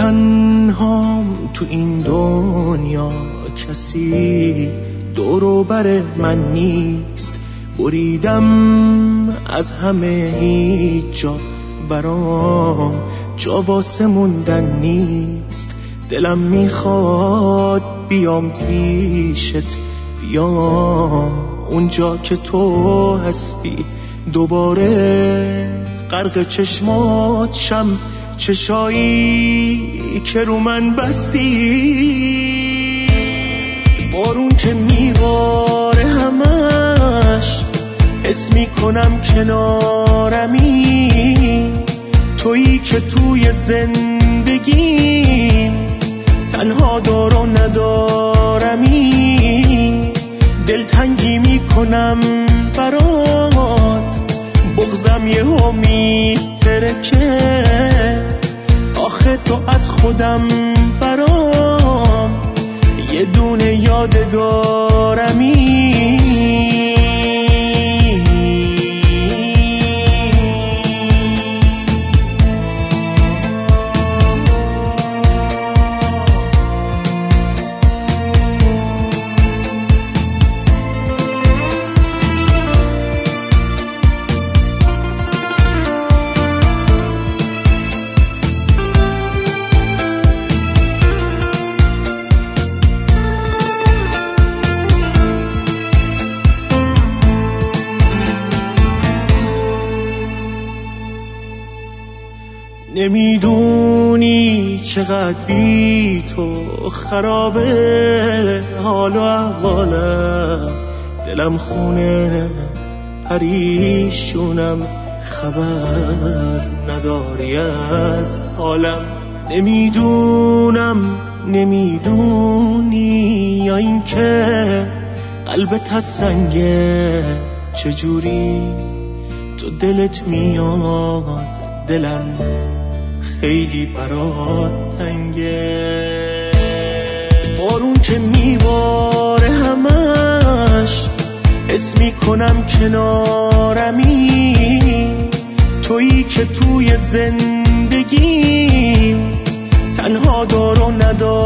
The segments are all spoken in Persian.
تنهام تو این دنیا، کسی دور و بر من نیست. بریدم از همه، هیچ جا برام جا واسه موندن نیست. دلم میخواد بیام پیشت، بیام اونجا که تو هستی، دوباره غرق چشمات شم، چشایی که رو من بستی. بارون که میباره همش حس میکنم کنارمی، تویی که توی زندگیم تنها دار و ندارمی. دلتنگی میکنم برات، بغضم یهو میترکه، آخه تو از خودم برام یه دونه یادگارمی. نمیدونی چقدر بی تو خرابه حال و احوالم، دلم خونه پریشونم، خبر نداری از حالم. نمیدونی یا این که قلبت از سنگه، چجوری تو دلت میاد، دلم خیلی برات تنگه. بارون که میباره همش حس میکنم کنارمی، تویی که توی زندگیم تنها دار و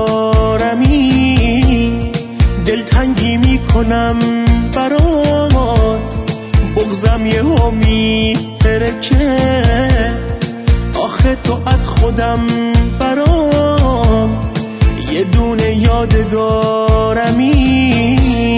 ندارمی. دلتنگی میکنم برات، بغضم یهو میترکه، آخه تو از خودم برام یه دونه یادگارمی.